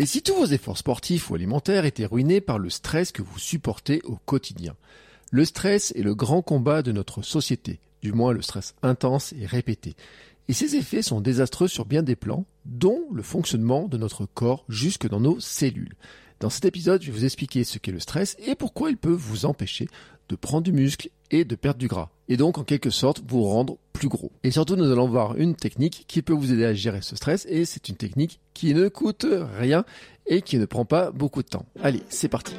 Et si tous vos efforts sportifs ou alimentaires étaient ruinés par le stress que vous supportez au quotidien? Le stress est le grand combat de notre société, du moins le stress intense et répété. Et ses effets sont désastreux sur bien des plans, dont le fonctionnement de notre corps jusque dans nos cellules. Dans cet épisode, je vais vous expliquer ce qu'est le stress et pourquoi il peut vous empêcher de prendre du muscle et de perdre du gras. Et donc, en quelque sorte, vous rendre plus gros. Et surtout, nous allons voir une technique qui peut vous aider à gérer ce stress. Et c'est une technique qui ne coûte rien et qui ne prend pas beaucoup de temps. Allez, c'est parti.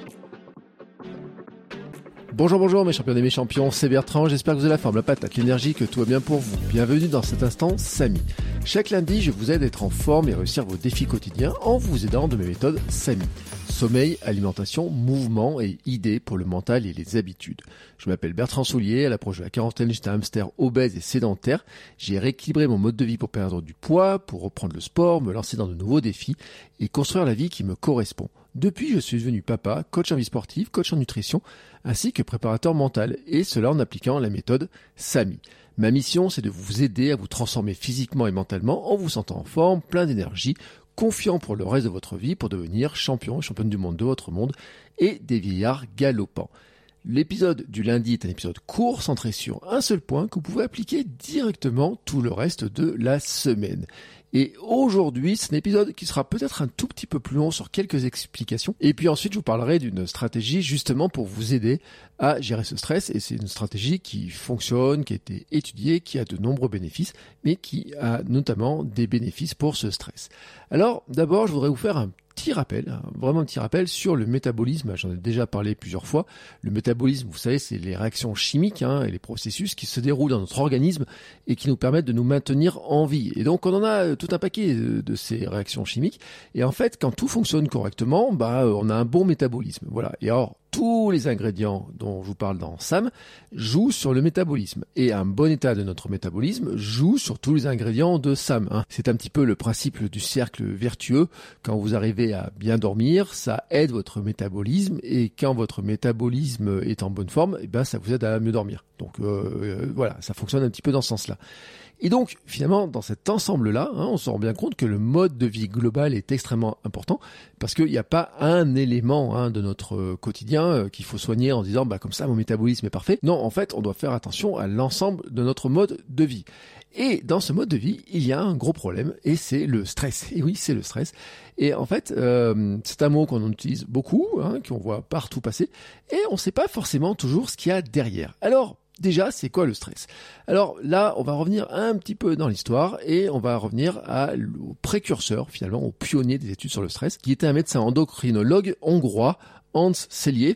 Bonjour mes champions et mes champions, c'est Bertrand, j'espère que vous avez la forme, la patate, l'énergie, que tout va bien pour vous. Bienvenue dans cet instant Samy. Chaque lundi, je vous aide à être en forme et réussir vos défis quotidiens en vous aidant de mes méthodes Samy. Sommeil, alimentation, mouvement et idées pour le mental et les habitudes. Je m'appelle Bertrand Soulier, à l'approche de la quarantaine, j'étais un hamster obèse et sédentaire. J'ai rééquilibré mon mode de vie pour perdre du poids, pour reprendre le sport, me lancer dans de nouveaux défis et construire la vie qui me correspond. Depuis, je suis devenu papa, coach en vie sportive, coach en nutrition, ainsi que préparateur mental, et cela en appliquant la méthode Samy. Ma mission, c'est de vous aider à vous transformer physiquement et mentalement en vous sentant en forme, plein d'énergie, confiant pour le reste de votre vie pour devenir champion et championne du monde de votre monde et des vieillards galopants. L'épisode du lundi est un épisode court centré sur un seul point que vous pouvez appliquer directement tout le reste de la semaine. Et aujourd'hui, c'est un épisode qui sera peut-être un tout petit peu plus long sur quelques explications. Et puis ensuite, je vous parlerai d'une stratégie justement pour vous aider à gérer ce stress. Et c'est une stratégie qui fonctionne, qui a été étudiée, qui a de nombreux bénéfices, mais qui a notamment des bénéfices pour ce stress. Alors, d'abord, je voudrais vous faire un petit rappel, vraiment un petit rappel sur le métabolisme. J'en ai déjà parlé plusieurs fois. Le métabolisme, vous savez, c'est les réactions chimiques et les processus qui se déroulent dans notre organisme et qui nous permettent de nous maintenir en vie. Et donc, on en a tout un paquet de ces réactions chimiques. Et en fait, quand tout fonctionne correctement, on a un bon métabolisme. Voilà. Et alors, tous les ingrédients dont je vous parle dans SAM jouent sur le métabolisme. Et un bon état de notre métabolisme joue sur tous les ingrédients de SAM. C'est un petit peu le principe du cercle vertueux. Quand vous arrivez à bien dormir, ça aide votre métabolisme. Et quand votre métabolisme est en bonne forme, ça vous aide à mieux dormir. Donc voilà, ça fonctionne un petit peu dans ce sens-là. Et donc, finalement, dans cet ensemble-là, on se rend bien compte que le mode de vie global est extrêmement important parce qu'il n'y a pas un élément de notre quotidien qu'il faut soigner en disant comme ça, mon métabolisme est parfait. Non, en fait, on doit faire attention à l'ensemble de notre mode de vie. Et dans ce mode de vie, il y a un gros problème et c'est le stress. Et oui, c'est le stress. Et en fait, c'est un mot qu'on utilise beaucoup, qu'on voit partout passer et on ne sait pas forcément toujours ce qu'il y a derrière. Alors, déjà, c'est quoi le stress? Alors là, on va revenir un petit peu dans l'histoire et on va revenir au précurseur, finalement, au pionnier des études sur le stress, qui était un médecin endocrinologue hongrois, Hans Selye,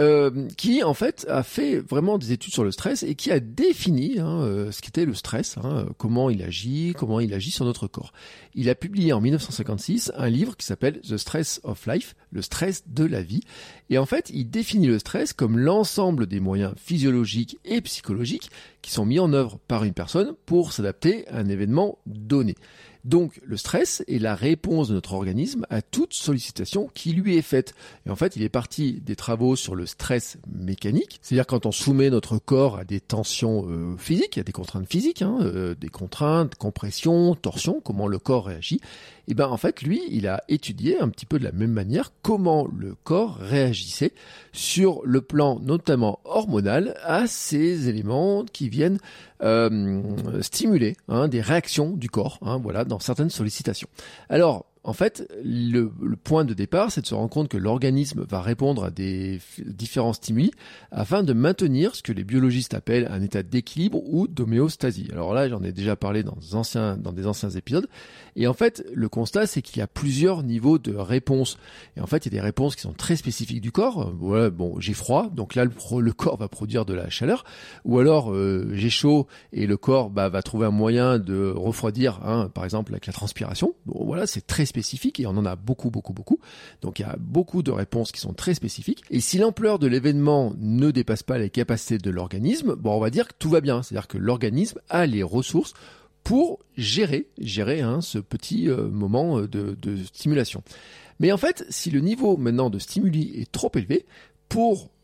qui en fait a fait vraiment des études sur le stress et qui a défini ce qu'était le stress, comment il agit sur notre corps. Il a publié en 1956 un livre qui s'appelle The Stress of Life, le stress de la vie. Et en fait, il définit le stress comme l'ensemble des moyens physiologiques et psychologiques qui sont mis en œuvre par une personne pour s'adapter à un événement donné. Donc, le stress est la réponse de notre organisme à toute sollicitation qui lui est faite. Et en fait, il est parti des travaux sur le stress mécanique, c'est-à-dire quand on soumet notre corps à des tensions physiques, à des contraintes physiques, des contraintes, compression, torsion, comment le corps réagit. Et en fait, lui, il a étudié un petit peu de la même manière comment le corps réagissait sur le plan notamment hormonal à ces éléments qui viennent stimuler des réactions du corps, dans certaines sollicitations. Alors, en fait, le point de départ, c'est de se rendre compte que l'organisme va répondre à des différents stimuli afin de maintenir ce que les biologistes appellent un état d'équilibre ou d'homéostasie. Alors là, j'en ai déjà parlé dans des anciens épisodes. Et en fait, le constat, c'est qu'il y a plusieurs niveaux de réponse. Et en fait, il y a des réponses qui sont très spécifiques du corps. Voilà, j'ai froid, donc là, le corps va produire de la chaleur. Ou alors, j'ai chaud et le corps va trouver un moyen de refroidir, par exemple avec la transpiration. Bon, voilà, c'est très spécifique et on en a beaucoup. Donc il y a beaucoup de réponses qui sont très spécifiques. Et si l'ampleur de l'événement ne dépasse pas les capacités de l'organisme, on va dire que tout va bien. C'est-à-dire que l'organisme a les ressources pour gérer ce petit moment de stimulation. Mais en fait, si le niveau maintenant de stimuli est trop élevé, pour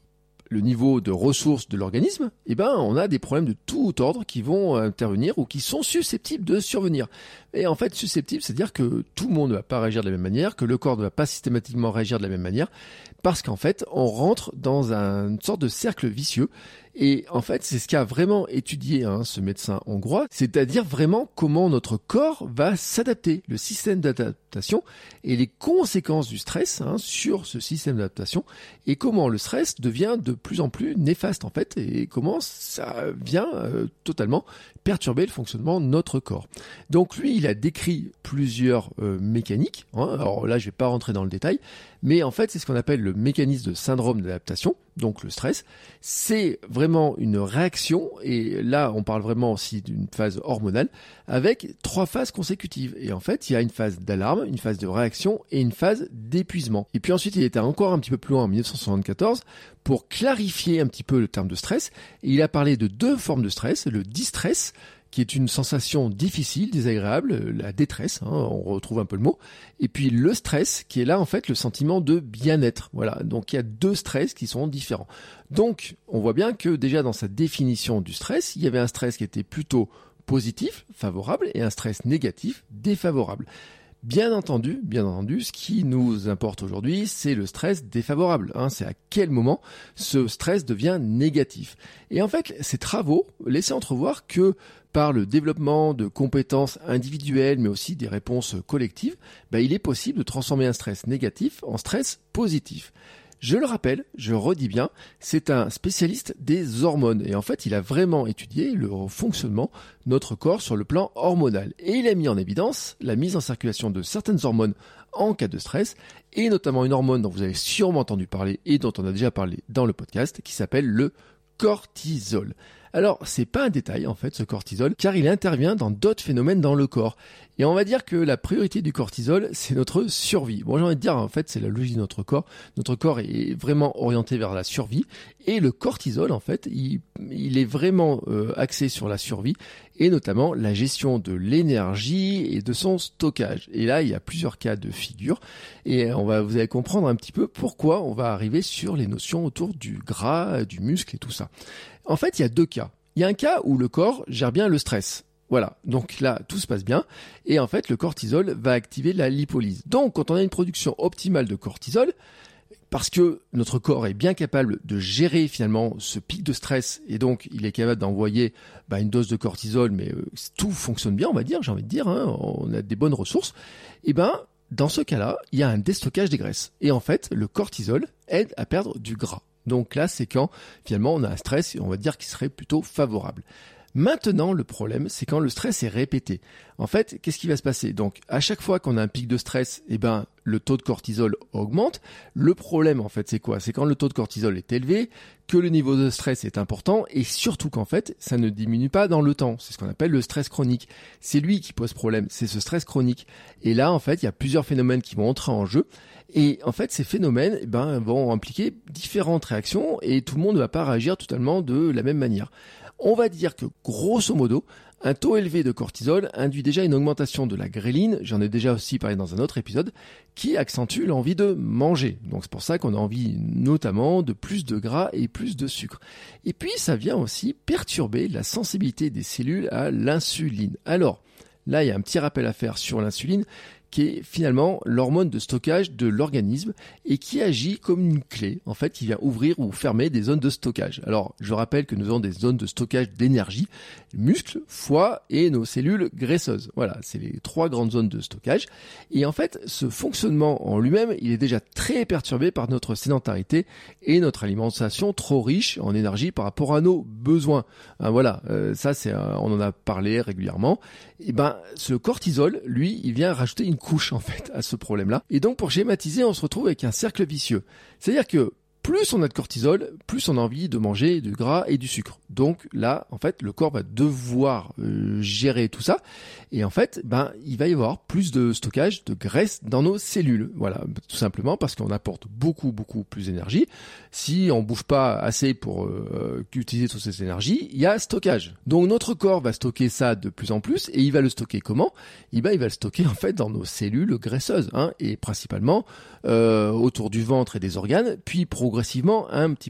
le niveau de ressources de l'organisme, on a des problèmes de tout ordre qui vont intervenir ou qui sont susceptibles de survenir. Et en fait, susceptible, c'est-à-dire que tout le monde ne va pas réagir de la même manière, que le corps ne va pas systématiquement réagir de la même manière, parce qu'en fait, on rentre dans une sorte de cercle vicieux. Et en fait, c'est ce qu'a vraiment étudié ce médecin hongrois, c'est-à-dire vraiment comment notre corps va s'adapter, le système d'adaptation et les conséquences du stress sur ce système d'adaptation, et comment le stress devient de plus en plus néfaste en fait, et comment ça vient totalement perturber le fonctionnement de notre corps. Donc lui, il a décrit plusieurs mécaniques, alors là je vais pas rentrer dans le détail, mais en fait c'est ce qu'on appelle le mécanisme de syndrome d'adaptation, donc le stress. C'est vraiment une réaction, et là on parle vraiment aussi d'une phase hormonale, avec 3 phases consécutives. Et en fait il y a une phase d'alarme, une phase de réaction et une phase d'épuisement. Et puis ensuite il était encore un petit peu plus loin en 1974 pour clarifier un petit peu le terme de stress, et il a parlé de 2 formes de stress, le distress, qui est une sensation difficile, désagréable, la détresse, on retrouve un peu le mot, et puis le stress, qui est là en fait le sentiment de bien-être. Voilà, donc il y a 2 stress qui sont différents. Donc on voit bien que déjà dans sa définition du stress, il y avait un stress qui était plutôt positif, favorable, et un stress négatif, défavorable. Bien entendu, ce qui nous importe aujourd'hui, c'est le stress défavorable. C'est à quel moment ce stress devient négatif. Et en fait, ces travaux laissaient entrevoir que par le développement de compétences individuelles, mais aussi des réponses collectives, il est possible de transformer un stress négatif en stress positif. Je le rappelle, je redis bien, c'est un spécialiste des hormones, et en fait il a vraiment étudié le fonctionnement de notre corps sur le plan hormonal, et il a mis en évidence la mise en circulation de certaines hormones en cas de stress, et notamment une hormone dont vous avez sûrement entendu parler et dont on a déjà parlé dans le podcast, qui s'appelle le cortisol. Alors, c'est pas un détail en fait ce cortisol, car il intervient dans d'autres phénomènes dans le corps. Et on va dire que la priorité du cortisol, c'est notre survie. Bon, j'ai envie de dire, en fait, c'est la logique de notre corps. Notre corps est vraiment orienté vers la survie. Et le cortisol, en fait, il est vraiment axé sur la survie, et notamment la gestion de l'énergie et de son stockage. Et là, il y a plusieurs cas de figure. Et vous allez comprendre un petit peu pourquoi on va arriver sur les notions autour du gras, du muscle et tout ça. En fait, il y a 2 cas. Il y a un cas où le corps gère bien le stress. Voilà, donc là, tout se passe bien. Et en fait, le cortisol va activer la lipolyse. Donc, quand on a une production optimale de cortisol, parce que notre corps est bien capable de gérer finalement ce pic de stress, et donc il est capable d'envoyer une dose de cortisol, mais tout fonctionne bien, on va dire, j'ai envie de dire, on a des bonnes ressources, et dans ce cas-là, il y a un déstockage des graisses. Et en fait, le cortisol aide à perdre du gras. Donc là, c'est quand finalement on a un stress, et on va dire qu'il serait plutôt favorable. Maintenant, le problème, c'est quand le stress est répété. En fait, qu'est-ce qui va se passer? Donc, à chaque fois qu'on a un pic de stress, le taux de cortisol augmente. Le problème, en fait, c'est quoi? C'est quand le taux de cortisol est élevé, que le niveau de stress est important, et surtout qu'en fait, ça ne diminue pas dans le temps. C'est ce qu'on appelle le stress chronique. C'est lui qui pose problème, c'est ce stress chronique. Et là, en fait, il y a plusieurs phénomènes qui vont entrer en jeu. Et en fait, ces phénomènes vont impliquer différentes réactions, et tout le monde ne va pas réagir totalement de la même manière. On va dire que, grosso modo, un taux élevé de cortisol induit déjà une augmentation de la gréline, j'en ai déjà aussi parlé dans un autre épisode, qui accentue l'envie de manger. Donc c'est pour ça qu'on a envie notamment de plus de gras et plus de sucre. Et puis ça vient aussi perturber la sensibilité des cellules à l'insuline. Alors, là il y a un petit rappel à faire sur l'insuline, qui est finalement l'hormone de stockage de l'organisme et qui agit comme une clé, en fait, qui vient ouvrir ou fermer des zones de stockage. Alors, je rappelle que nous avons des zones de stockage d'énergie, muscles, foie et nos cellules graisseuses. Voilà, c'est les 3 grandes zones de stockage. Et en fait, ce fonctionnement en lui-même, il est déjà très perturbé par notre sédentarité et notre alimentation trop riche en énergie par rapport à nos besoins. Voilà, ça, on en a parlé régulièrement. Et ce cortisol, lui, il vient rajouter une couche en fait à ce problème-là. Et donc pour schématiser, on se retrouve avec un cercle vicieux. C'est-à-dire que plus on a de cortisol, plus on a envie de manger du gras et du sucre. Donc là, en fait, le corps va devoir gérer tout ça. Et en fait, il va y avoir plus de stockage de graisse dans nos cellules. Voilà, tout simplement parce qu'on apporte beaucoup plus d'énergie. Si on bouge pas assez pour utiliser toutes ces énergies, il y a stockage. Donc notre corps va stocker ça de plus en plus. Et il va le stocker comment? Il va le stocker en fait dans nos cellules graisseuses, et principalement autour du ventre et des organes, puis progressivement un petit peu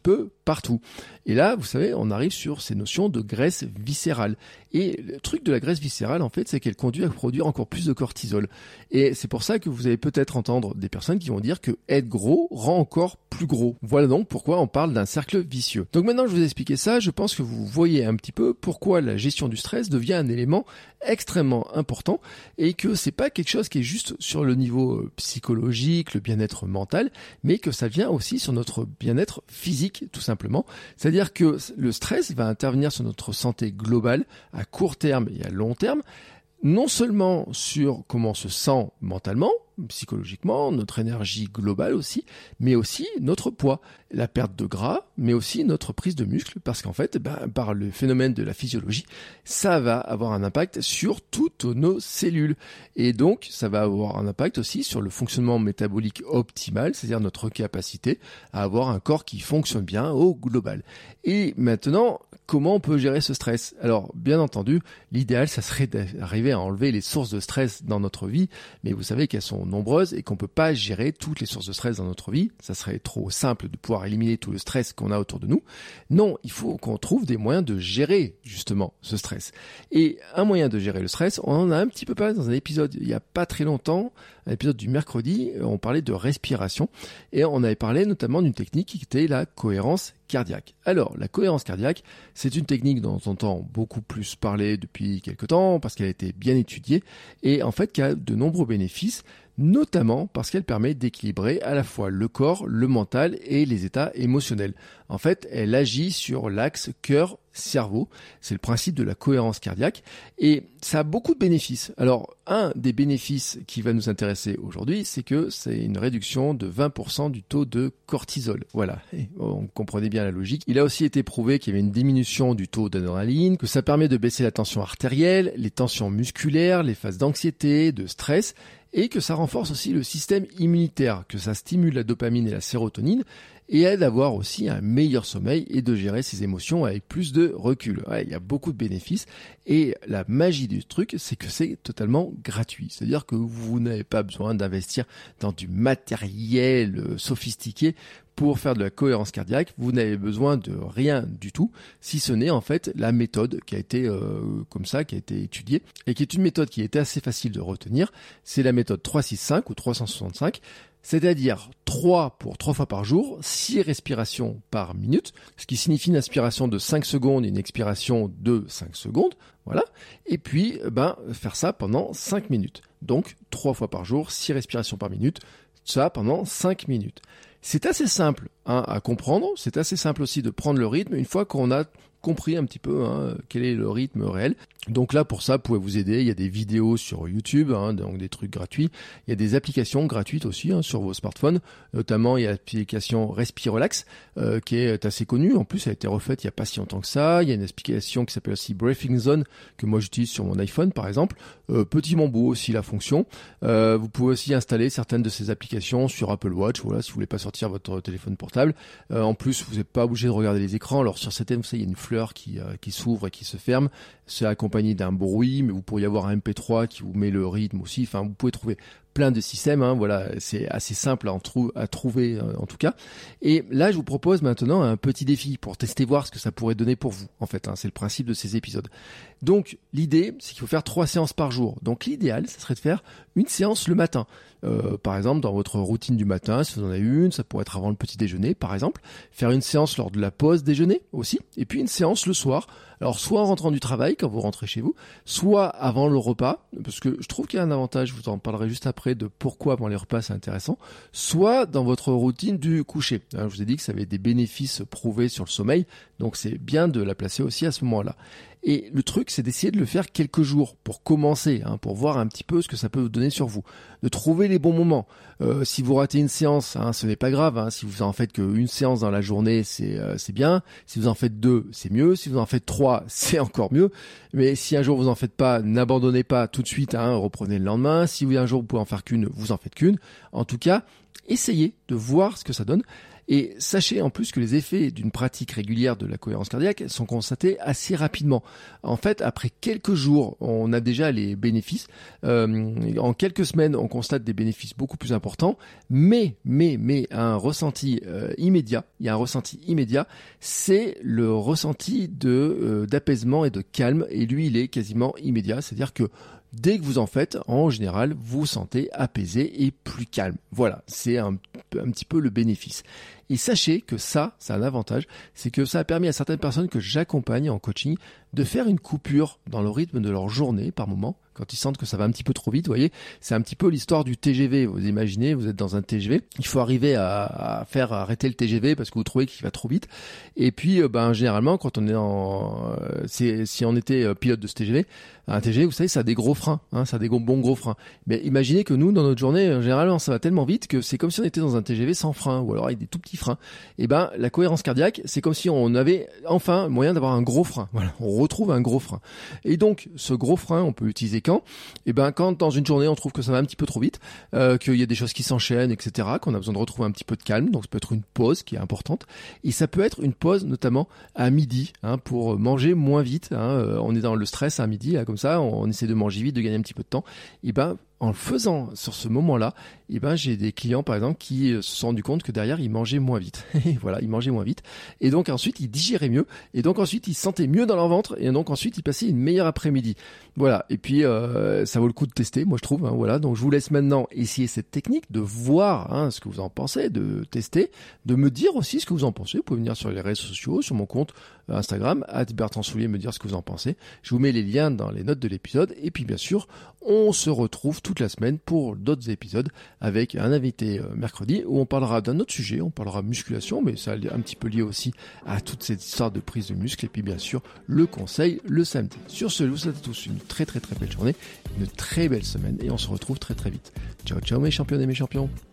partout. Et là, vous savez, on arrive sur ces notions de graisse viscérale. Et le truc de la graisse viscérale, en fait, c'est qu'elle conduit à produire encore plus de cortisol. Et c'est pour ça que vous allez peut-être entendre des personnes qui vont dire que être gros rend encore plus gros. Voilà donc pourquoi on parle d'un cercle vicieux. Donc maintenant que je vous ai expliqué ça, je pense que vous voyez un petit peu pourquoi la gestion du stress devient un élément extrêmement important et que c'est pas quelque chose qui est juste sur le niveau psychologique, le bien-être mental, mais que ça vient aussi sur notre bien-être physique, tout simplement. C'est-à-dire que le stress va intervenir sur notre santé globale à court terme et à long terme, non seulement sur comment on se sent mentalement, psychologiquement, notre énergie globale aussi, mais aussi notre poids, la perte de gras, mais aussi notre prise de muscle, parce qu'en fait, par le phénomène de la physiologie, ça va avoir un impact sur toutes nos cellules. Et donc, ça va avoir un impact aussi sur le fonctionnement métabolique optimal, c'est-à-dire notre capacité à avoir un corps qui fonctionne bien au global. Et maintenant, comment on peut gérer ce stress? Alors, bien entendu, l'idéal, ça serait d'arriver à enlever les sources de stress dans notre vie, mais vous savez qu'elles sont nombreuses et qu'on peut pas gérer toutes les sources de stress dans notre vie. Ça serait trop simple de pouvoir éliminer tout le stress qu'on a autour de nous. Non, il faut qu'on trouve des moyens de gérer justement ce stress. Et un moyen de gérer le stress, on en a un petit peu parlé dans un épisode il y a pas très longtemps, un épisode du mercredi, on parlait de respiration et on avait parlé notamment d'une technique qui était la cohérence cardiaque. Alors, la cohérence cardiaque, c'est une technique dont on entend beaucoup plus parler depuis quelques temps parce qu'elle a été bien étudiée et en fait qui a de nombreux bénéfices, notamment parce qu'elle permet d'équilibrer à la fois le corps, le mental et les états émotionnels. En fait, elle agit sur l'axe cœur-cerveau. C'est le principe de la cohérence cardiaque et ça a beaucoup de bénéfices. Alors, un des bénéfices qui va nous intéresser aujourd'hui, c'est que c'est une réduction de 20% du taux de cortisol. Voilà, on comprenait bien la logique. Il a aussi été prouvé qu'il y avait une diminution du taux d'adrénaline, que ça permet de baisser la tension artérielle, les tensions musculaires, les phases d'anxiété, de stress, et que ça renforce aussi le système immunitaire, que ça stimule la dopamine et la sérotonine, et aide à avoir aussi un meilleur sommeil et de gérer ses émotions avec plus de recul. Ouais, il y a beaucoup de bénéfices, et la magie du truc, c'est que c'est totalement gratuit. C'est-à-dire que vous n'avez pas besoin d'investir dans du matériel sophistiqué pour faire de la cohérence cardiaque. Vous n'avez besoin de rien du tout, si ce n'est en fait la méthode qui a été qui a été étudiée et qui est une méthode qui était assez facile de retenir. C'est la méthode 365 ou 365, c'est-à-dire 3 fois par jour, 6 respirations par minute, ce qui signifie une inspiration de 5 secondes et une expiration de 5 secondes. Voilà. Et puis, faire ça pendant 5 minutes. Donc, 3 fois par jour, 6 respirations par minute, ça pendant 5 minutes. C'est assez simple à comprendre, c'est assez simple aussi de prendre le rythme une fois qu'on a compris un petit peu quel est le rythme réel. Donc là, pour ça, vous pouvez vous aider. Il y a des vidéos sur YouTube, donc des trucs gratuits. Il y a des applications gratuites aussi sur vos smartphones. Notamment, il y a l'application Respirelax qui est assez connue. En plus, elle a été refaite il n'y a pas si longtemps que ça. Il y a une application qui s'appelle aussi Breathing Zone que moi j'utilise sur mon iPhone, par exemple. Petit Bambou aussi la fonction. Vous pouvez aussi installer certaines de ces applications sur Apple Watch. Voilà, si vous voulez pas sortir votre téléphone portable. En plus, vous n'êtes pas obligé de regarder les écrans. Alors sur certaines, vous savez, il y a une fleur qui s'ouvre et qui se ferme. C'est accompagné d'un bruit, mais vous pourriez avoir un MP3 qui vous met le rythme aussi. Enfin, vous pouvez trouver plein de systèmes. Voilà, c'est assez simple à trouver en tout cas. Et là, je vous propose maintenant un petit défi pour tester voir ce que ça pourrait donner pour vous. En fait, c'est le principe de ces épisodes. Donc, l'idée, c'est qu'il faut faire 3 séances par jour. Donc, l'idéal, ça serait de faire une séance le matin. Par exemple, dans votre routine du matin, si vous en avez une, ça pourrait être avant le petit déjeuner, par exemple. Faire une séance lors de la pause déjeuner aussi. Et puis une séance le soir. Alors, soit en rentrant du travail, quand vous rentrez chez vous, soit avant le repas, parce que je trouve qu'il y a un avantage, je vous en parlerai juste après de pourquoi avant les repas c'est intéressant, soit dans votre routine du coucher. Alors, je vous ai dit que ça avait des bénéfices prouvés sur le sommeil, donc c'est bien de la placer aussi à ce moment-là. Et le truc, c'est d'essayer de le faire quelques jours pour commencer, pour voir un petit peu ce que ça peut vous donner sur vous. De trouver les bons moments. Si vous ratez une séance, ce n'est pas grave. Si vous en faites qu'une séance dans la journée, c'est bien. Si vous en faites 2, c'est mieux. Si vous en faites 3, c'est encore mieux. Mais si un jour vous en faites pas, n'abandonnez pas tout de suite. Reprenez le lendemain. Si un jour vous pouvez en faire qu'une, vous en faites qu'une. En tout cas, essayez de voir ce que ça donne. Et sachez en plus que les effets d'une pratique régulière de la cohérence cardiaque sont constatés assez rapidement. En fait, après quelques jours, on a déjà les bénéfices. En quelques semaines, on constate des bénéfices beaucoup plus importants. Mais un ressenti immédiat. Il y a un ressenti immédiat, c'est le ressenti d'apaisement et de calme. Et lui, il est quasiment immédiat. C'est-à-dire que dès que vous en faites, en général, vous vous sentez apaisé et plus calme. Voilà, c'est un petit peu le bénéfice. Et sachez que ça a un avantage, c'est que ça a permis à certaines personnes que j'accompagne en coaching de faire une coupure dans le rythme de leur journée par moment, quand ils sentent que ça va un petit peu trop vite, vous voyez, c'est un petit peu l'histoire du TGV. Vous imaginez, vous êtes dans un TGV, il faut arriver à faire arrêter le TGV parce que vous trouvez qu'il va trop vite. Et puis, généralement, quand on est si on était pilote de ce TGV, un TGV, vous savez, ça a des gros freins, ça a des bons gros freins. Mais imaginez que nous, dans notre journée, généralement, ça va tellement vite que c'est comme si on était dans un TGV sans frein, ou alors avec des tout petits freins. Et la cohérence cardiaque, c'est comme si on avait enfin moyen d'avoir un gros frein. Voilà, on retrouve un gros frein. Et donc, ce gros frein, on peut l'utiliser quand dans une journée on trouve que ça va un petit peu trop vite, qu'il y a des choses qui s'enchaînent, etc., qu'on a besoin de retrouver un petit peu de calme. Donc ça peut être une pause qui est importante, et ça peut être une pause notamment à midi, pour manger moins vite. On est dans le stress à midi, là, comme ça, on essaie de manger vite, de gagner un petit peu de temps. En le faisant sur ce moment-là, j'ai des clients par exemple qui se sont rendus compte que derrière ils mangeaient moins vite. Voilà, ils mangeaient moins vite. Et donc ensuite ils digéraient mieux. Et donc ensuite ils se sentaient mieux dans leur ventre. Et donc ensuite ils passaient une meilleure après-midi. Voilà. Et puis ça vaut le coup de tester, moi je trouve. Voilà. Donc je vous laisse maintenant essayer cette technique, de voir ce que vous en pensez, de tester, de me dire aussi ce que vous en pensez. Vous pouvez venir sur les réseaux sociaux, sur mon compte Instagram @BertrandSoulier, me dire ce que vous en pensez. Je vous mets les liens dans les notes de l'épisode. Et puis bien sûr, on se retrouve toute la semaine pour d'autres épisodes avec un invité mercredi où on parlera d'un autre sujet, on parlera musculation, mais ça est un petit peu lié aussi à toute cette histoire de prise de muscle, et puis bien sûr le conseil le samedi. Sur ce, je vous souhaite à tous une très très très belle journée, une très belle semaine, et on se retrouve très très vite. Ciao ciao mes champions et mes champions.